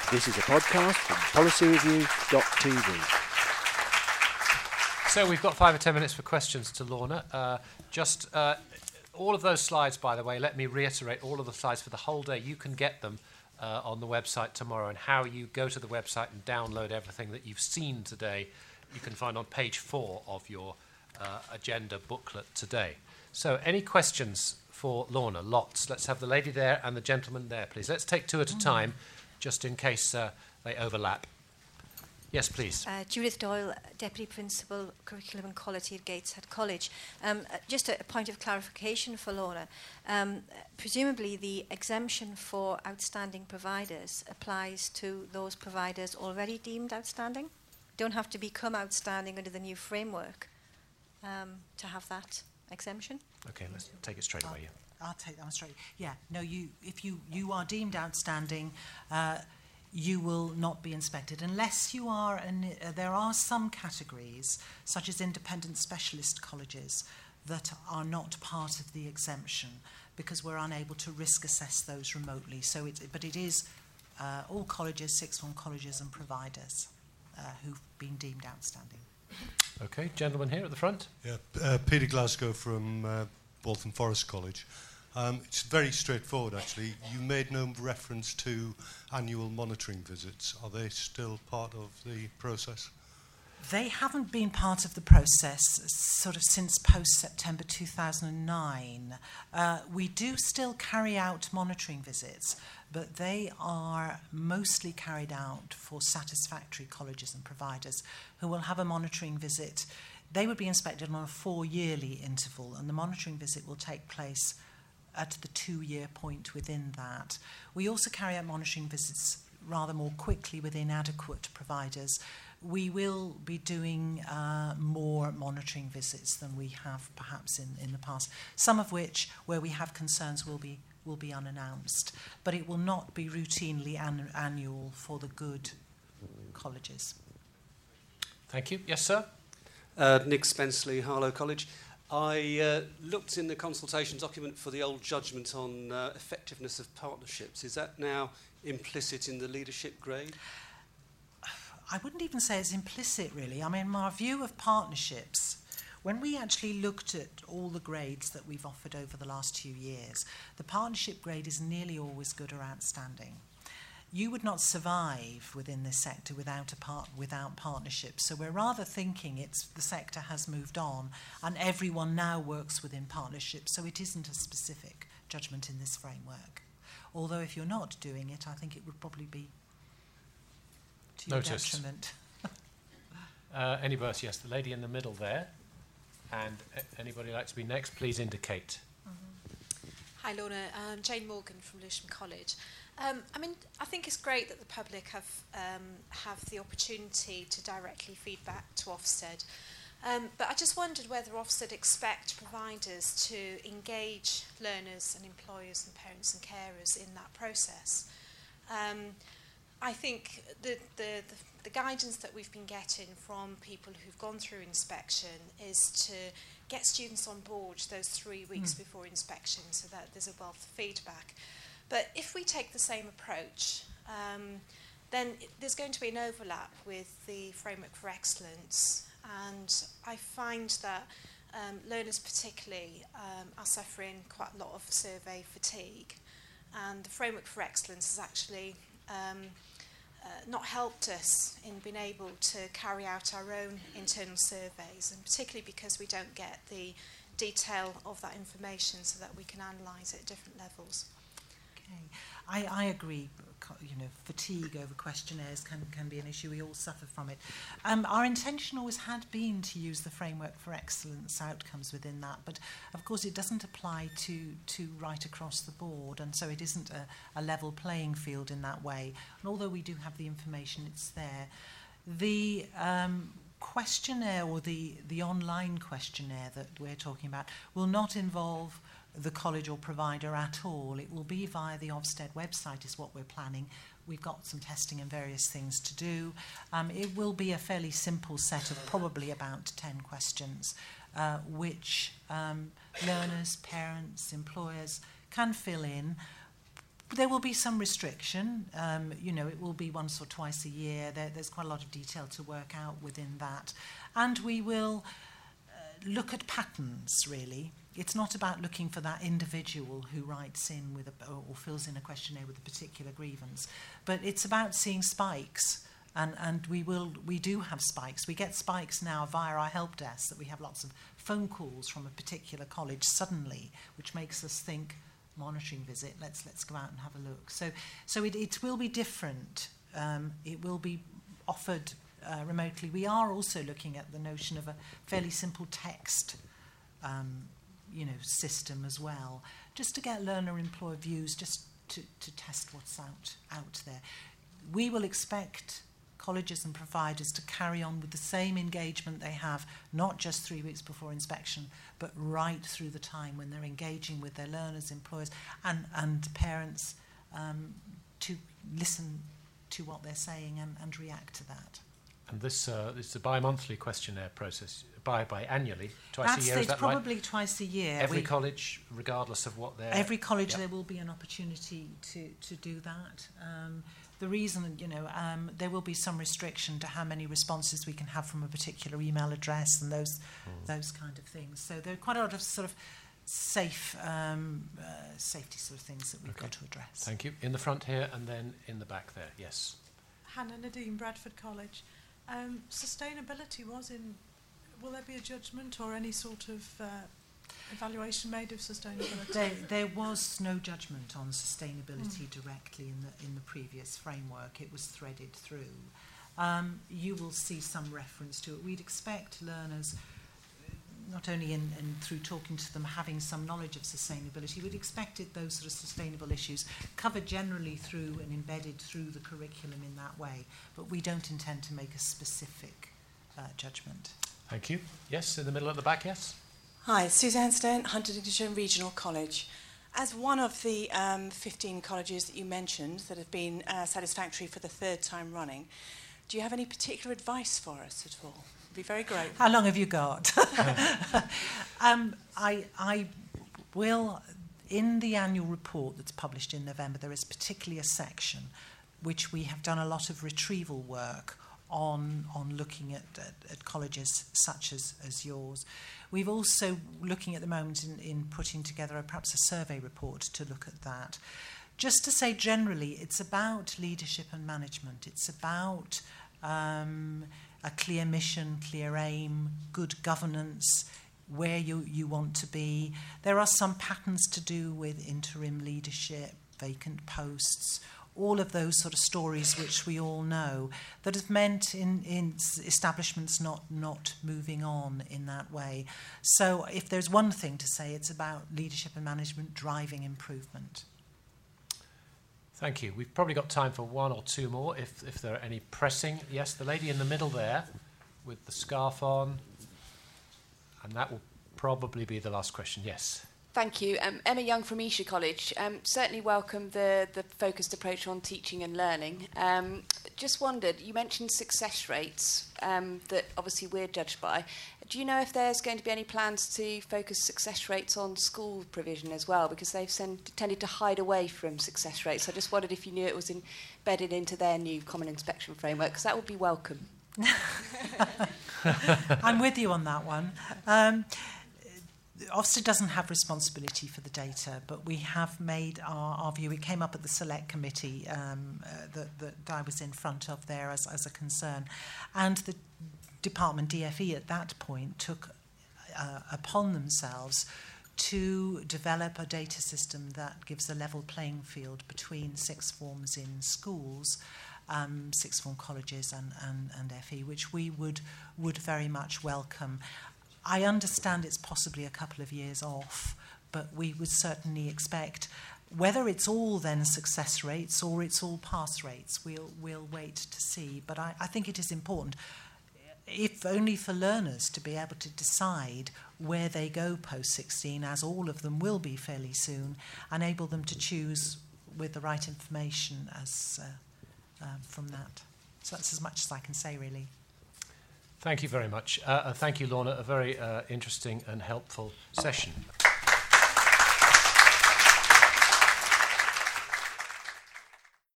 This is a podcast from policyreview.tv. So we've got 5 or 10 minutes for questions to Lorna. All of those slides, by the way, let me reiterate, all of the slides for the whole day, you can get them on the website tomorrow, and how you go to the website and download everything that you've seen today, you can find on page 4 of your agenda booklet today. So any questions for Lorna? Lots. Let's have the lady there and the gentleman there, please. Let's take 2 at a time, just in case they overlap. Yes, please. Judith Doyle, Deputy Principal, Curriculum and Quality at Gateshead College. Just a point of clarification for Lorna. Presumably the exemption for outstanding providers applies to those providers already deemed outstanding? Don't have to become outstanding under the new framework to have that exemption? Okay, let's take it straight away. I'll take that one straight. Yeah, no, if you are deemed outstanding, you will not be inspected unless you are, and there are some categories, such as independent specialist colleges, that are not part of the exemption because we're unable to risk assess those remotely. So, but it is all colleges, sixth form colleges and providers who've been deemed outstanding. Okay, gentleman here at the front. Yeah, Peter Glasgow from Waltham Forest College. It's very straightforward, actually. You made no reference to annual monitoring visits. Are they still part of the process? They haven't been part of the process sort of since post-September 2009. We do still carry out monitoring visits, but they are mostly carried out for satisfactory colleges and providers who will have a monitoring visit. They would be inspected on a 4-yearly interval, and the monitoring visit will take place at the 2-year point within that. We also carry out monitoring visits rather more quickly with inadequate providers. We will be doing more monitoring visits than we have perhaps in the past, some of which, where we have concerns, will be unannounced. But it will not be routinely annual for the good colleges. Thank you. Yes, sir? Nick Spenceley, Harlow College. I looked in the consultation document for the old judgment on effectiveness of partnerships. Is that now implicit in the leadership grade? I wouldn't even say it's implicit, really. I mean, our view of partnerships, when we actually looked at all the grades that we've offered over the last 2 years, the partnership grade is nearly always good or outstanding. You would not survive within this sector without partnerships. So we're rather thinking the sector has moved on and everyone now works within partnerships. So it isn't a specific judgment in this framework. Although if you're not doing it, I think it would probably be to your detriment. Anybody else? Yes, the lady in the middle there. And anybody like to be next, please indicate. Hi, Lorna. Jane Morgan from Lewisham College. I think it's great that the public have the opportunity to directly feedback to Ofsted. But I just wondered whether Ofsted expect providers to engage learners and employers and parents and carers in that process. I think the guidance that we've been getting from people who've gone through inspection is to get students on board those 3 weeks before inspection so that there's a wealth of feedback. But if we take the same approach, then there's going to be an overlap with the Framework for Excellence. And I find that learners particularly are suffering quite a lot of survey fatigue. And the Framework for Excellence has actually not helped us in being able to carry out our own internal surveys, and particularly because we don't get the detail of that information so that we can analyse it at different levels. I agree. Fatigue over questionnaires can be an issue. We all suffer from it. Our intention always had been to use the Framework for Excellence outcomes within that, but of course it doesn't apply to right across the board, and so it isn't a level playing field in that way. And although we do have the information, it's there. The questionnaire, or the online questionnaire that we're talking about, will not involve the college or provider at all. It will be via the Ofsted website is what we're planning. We've got some testing and various things to do. It will be a fairly simple set of probably about 10 questions which learners, parents, employers can fill in. There will be some restriction. It will be once or twice a year. There's quite a lot of detail to work out within that. And we will look at patterns, really. It's not about looking for that individual who writes in with or fills in a questionnaire with a particular grievance, but it's about seeing spikes. And we do have spikes. We get spikes now via our help desk, that we have lots of phone calls from a particular college suddenly, which makes us think, monitoring visit, let's go out and have a look. So it will be different. It will be offered remotely. We are also looking at the notion of a fairly simple text system as well, just to get learner-employer views, just to test what's out there. We will expect colleges and providers to carry on with the same engagement they have, not just 3 weeks before inspection, but right through the time when they're engaging with their learners, employers, and parents, to listen to what they're saying and react to that. And this is a bi-monthly questionnaire process, biannually, twice a year, is that probably right? Twice a year. Every college, regardless of what they're... Every college, there will be an opportunity to do that. The reason, there will be some restriction to how many responses we can have from a particular email address and those kind of things. So there are quite a lot of sort of safety sort of things that we've got to address. Thank you. In the front here and then in the back there. Yes. Hannah Nadine, Bradford College. Sustainability will there be a judgment or any sort of evaluation made of sustainability? There was no judgment on sustainability directly in the previous framework. It was threaded through. You will see some reference to it. We'd expect learners, not only in through talking to them, having some knowledge of sustainability, we'd expected those sort of sustainable issues covered generally through and embedded through the curriculum in that way. But we don't intend to make a specific judgment. Thank you. Yes, in the middle at the back, yes. Hi, Suzanne Stone, Huntingdonshire Regional College. As one of the 15 colleges that you mentioned that have been satisfactory for the third time running, do you have any particular advice for us at all? I'd be very grateful. How long have you got? I will, in the annual report that's published in November, there is particularly a section which we have done a lot of retrieval work on looking at colleges such as yours. We've also looking at the moment in putting together perhaps a survey report to look at that. Just to say generally, it's about leadership and management. It's about a clear mission, clear aim, good governance, where you want to be. There are some patterns to do with interim leadership, vacant posts, all of those sort of stories which we all know that have meant in establishments not moving on in that way. So if there's one thing to say, it's about leadership and management driving improvement. Thank you. We've probably got time for one or two more if there are any pressing. Yes, the lady in the middle there with the scarf on. And that will probably be the last question. Yes. Thank you. Emma Young from Esher College. Certainly welcome the focused approach on teaching and learning. Just wondered, you mentioned success rates that obviously we're judged by. Do you know if there's going to be any plans to focus success rates on school provision as well? Because they've tended to hide away from success rates. I just wondered if you knew it was embedded into their new common inspection framework, because that would be welcome. I'm with you on that one. Ofsted doesn't have responsibility for the data, but we have made our view. It came up at the select committee that I was in front of there as a concern. And the department, DFE, at that point took upon themselves to develop a data system that gives a level playing field between sixth forms in schools, sixth form colleges and FE, which we would very much welcome. I understand it's possibly a couple of years off, but we would certainly expect, whether it's all then success rates or it's all pass rates, we'll wait to see. But I think it is important, if only for learners to be able to decide where they go post-16, as all of them will be fairly soon, enable them to choose with the right information as from that. So that's as much as I can say, really. Thank you very much. Thank you, Lorna. A very interesting and helpful session.